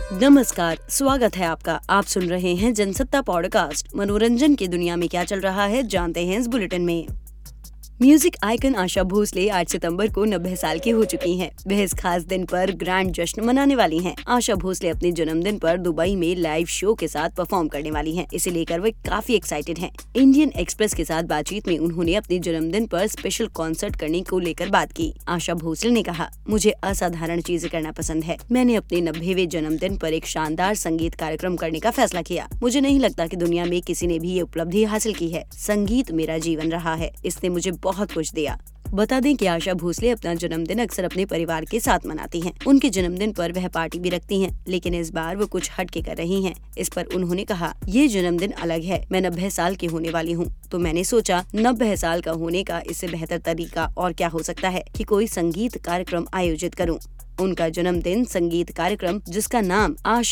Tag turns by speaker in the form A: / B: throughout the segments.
A: नमस्कार, स्वागत है आपका। आप सुन रहे हैं जनसत्ता पॉडकास्ट। मनोरंजन की दुनिया में क्या चल रहा है जानते हैं इस बुलेटिन में। म्यूजिक आइकन आशा भोसले 8 सितंबर को 90 साल की हो चुकी हैं। वह इस खास दिन पर ग्रैंड जश्न मनाने वाली हैं। आशा भोसले अपने जन्मदिन पर दुबई में लाइव शो के साथ परफॉर्म करने वाली हैं। इसे लेकर वे काफी एक्साइटेड हैं। इंडियन एक्सप्रेस के साथ बातचीत में उन्होंने अपने जन्मदिन पर स्पेशल कॉन्सर्ट करने को लेकर बात की। आशा भोसले ने कहा, मुझे असाधारण चीजें करना पसंद है। मैंने अपने 90वें जन्मदिन पर एक शानदार संगीत कार्यक्रम करने का फैसला किया। मुझे नहीं लगता कि दुनिया में किसी ने भी ये उपलब्धि हासिल की है। संगीत मेरा जीवन रहा है, इसने मुझे बहुत कुछ दिया। बता दें कि आशा भोसले अपना जन्मदिन अक्सर अपने परिवार के साथ मनाती हैं। उनके जन्मदिन पर वह पार्टी भी रखती हैं, लेकिन इस बार वो कुछ हटके कर रही हैं। इस पर उन्होंने कहा, ये जन्मदिन अलग है। मैं 90 साल की होने वाली हूँ, तो मैंने सोचा 90 साल का होने का इससे बेहतर तरीका और क्या हो सकता है कि कोई संगीत कार्यक्रम आयोजित करूँ। उनका जन्मदिन संगीत कार्यक्रम, जिसका नाम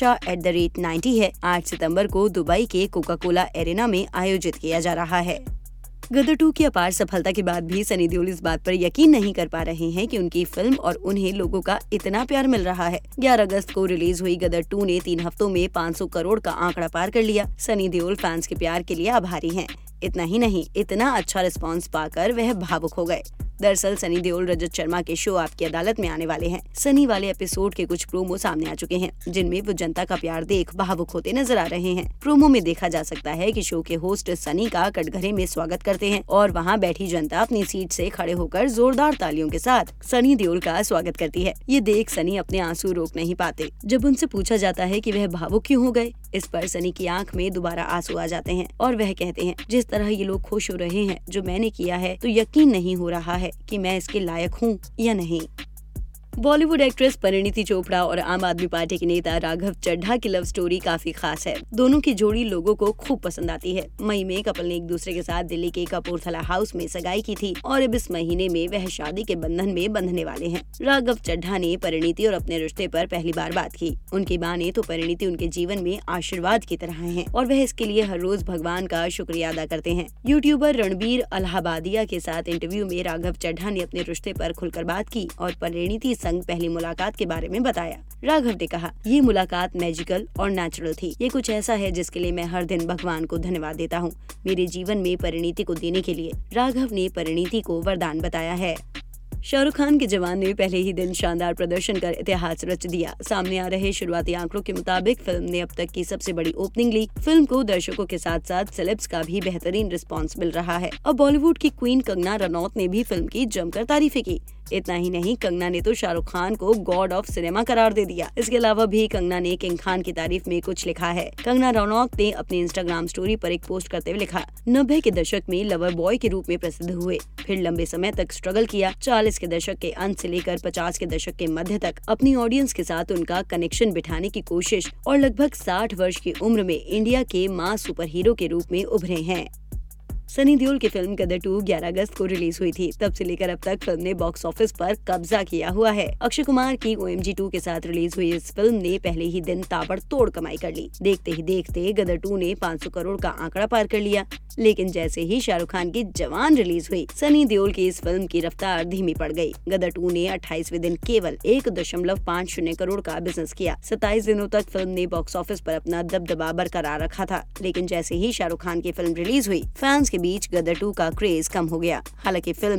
A: आशा@90 है, 8 सितंबर को दुबई के कोका कोला एरेना में आयोजित किया जा रहा है। गदर 2 की अपार सफलता के बाद भी सनी देओल इस बात पर यकीन नहीं कर पा रहे हैं कि उनकी फिल्म और उन्हें लोगों का इतना प्यार मिल रहा है। 11 अगस्त को रिलीज हुई गदर 2 ने 3 हफ्तों में 500 करोड़ का आंकड़ा पार कर लिया। सनी देओल फैंस के प्यार के लिए आभारी हैं। इतना ही नहीं, इतना अच्छा रिस्पांस पाकर वह भावुक हो गए। दरअसल सनी देओल रजत शर्मा के शो आपकी अदालत में आने वाले हैं। सनी वाले एपिसोड के कुछ प्रोमो सामने आ चुके हैं, जिनमें वो जनता का प्यार देख भावुक होते नजर आ रहे हैं। प्रोमो में देखा जा सकता है कि शो के होस्ट सनी का कटघरे में स्वागत करते हैं और वहां बैठी जनता अपनी सीट से खड़े होकर जोरदार तालियों के साथ सनी देओल का स्वागत करती है। ये देख सनी अपने आंसू रोक नहीं पाते। जब उनसे पूछा जाता है कि वह भावुक क्यों हो गए, इस पर सनी की आंख में दोबारा आंसू आ जाते हैं और वह कहते हैं, जिस तरह ये लोग खुश हो रहे हैं जो मैंने किया है, तो यकीन नहीं हो रहा है कि मैं इसके लायक हूँ या नहीं। बॉलीवुड एक्ट्रेस परिणीति चोपड़ा और आम आदमी पार्टी के नेता राघव चड्ढा की लव स्टोरी काफी खास है। दोनों की जोड़ी लोगों को खूब पसंद आती है। मई में कपल ने एक दूसरे के साथ दिल्ली के कपूरथला हाउस में सगाई की थी और अब इस महीने में वह शादी के बंधन में बंधने वाले हैं। राघव चड्ढा ने परिणीति और अपने रिश्ते पर पहली बार बात की। उनकी माने तो परिणीति उनके जीवन में आशीर्वाद की तरह है और वह इसके लिए हर रोज भगवान का शुक्रिया अदा करते हैं। यूट्यूबर रणबीर अलाहाबादिया के साथ इंटरव्यू में राघव चड्ढा ने अपने रिश्ते पर खुलकर बात की और परिणीति संग पहली मुलाकात के बारे में बताया। राघव ने कहा, ये मुलाकात मैजिकल और नेचुरल थी। ये कुछ ऐसा है जिसके लिए मैं हर दिन भगवान को धन्यवाद देता हूँ, मेरे जीवन में परिणीति को देने के लिए। राघव ने परिणीति को वरदान बताया है। शाहरुख खान के जवान ने पहले ही दिन शानदार प्रदर्शन कर इतिहास रच दिया। सामने आ रहे शुरुआती आंकड़ों के मुताबिक फिल्म ने अब तक की सबसे बड़ी ओपनिंग ली। फिल्म को दर्शकों के साथ साथ सेलेब्स का भी बेहतरीन रिस्पांस मिल रहा है। अब बॉलीवुड की क्वीन कंगना रनौत ने भी फिल्म की जमकर तारीफें की। इतना ही नहीं, कंगना ने तो शाहरुख खान को गॉड ऑफ सिनेमा करार दे दिया। इसके अलावा भी कंगना ने किंग खान की तारीफ में कुछ लिखा है। कंगना रनौत ने अपने इंस्टाग्राम स्टोरी पर एक पोस्ट करते हुए लिखा, 90 के दशक में लवर बॉय के रूप में प्रसिद्ध हुए, फिर लंबे समय तक स्ट्रगल किया। 40 के दशक के अंत से लेकर 50 के दशक के मध्य तक अपनी ऑडियंस के साथ उनका कनेक्शन बिठाने की कोशिश और लगभग 60 वर्ष की उम्र में इंडिया के मास सुपर हीरो के रूप में उभरे हैं। सनी देओल की फिल्म गदर 2 11 अगस्त को रिलीज हुई थी। तब से लेकर अब तक फिल्म ने बॉक्स ऑफिस पर कब्जा किया हुआ है। अक्षय कुमार की OMG 2 के साथ रिलीज हुई इस फिल्म ने पहले ही दिन ताबड़तोड़ कमाई कर ली। देखते ही देखते गदर 2 ने 500 करोड़ का आंकड़ा पार कर लिया। लेकिन जैसे ही शाहरुख खान की जवान रिलीज हुई, सनी देओल की इस फिल्म की रफ्तार धीमी पड़ गई। गदर 2 ने 28वें दिन केवल 1.50 करोड़ का बिजनेस किया। 27 दिनों तक फिल्म ने बॉक्स ऑफिस पर अपना दबदबा बरकरार रखा था। लेकिन जैसे ही शाहरुख खान की फिल्म रिलीज हुई, फैंस के बीच गदर 2 का क्रेज कम हो गया। हालांकि फिल्म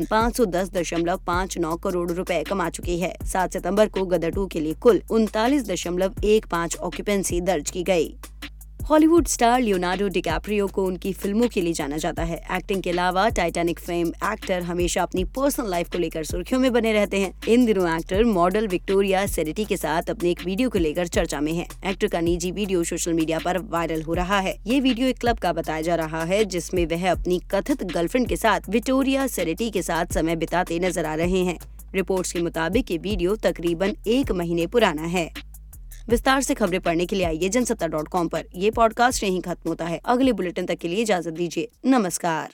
A: 510.59 करोड़ रुपए कमा चुकी है। 7 सितंबर को गदर 2 के लिए कुल 39.15 ऑक्यूपेंसी दर्ज की गई। हॉलीवुड स्टार लियोनार्डो डिकैप्रियो को उनकी फिल्मों के लिए जाना जाता है। एक्टिंग के अलावा टाइटैनिक फेम एक्टर हमेशा अपनी पर्सनल लाइफ को लेकर सुर्खियों में बने रहते हैं। इन दिनों एक्टर मॉडल विक्टोरिया सेरेटी के साथ अपने एक वीडियो को लेकर चर्चा में है। एक्टर का निजी वीडियो सोशल मीडिया पर वायरल हो रहा है। ये वीडियो एक क्लब का बताया जा रहा है, जिसमें वह अपनी कथित गर्लफ्रेंड के साथ विक्टोरिया सेरेटी के साथ समय बिताते नजर आ रहे हैं। रिपोर्ट्स के मुताबिक ये वीडियो तकरीबन 1 महीने पुराना है। विस्तार से खबरें पढ़ने के लिए आइए जनसत्ता.com पर। ये पॉडकास्ट यहीं खत्म होता है। अगले बुलेटिन तक के लिए इजाजत दीजिए। नमस्कार।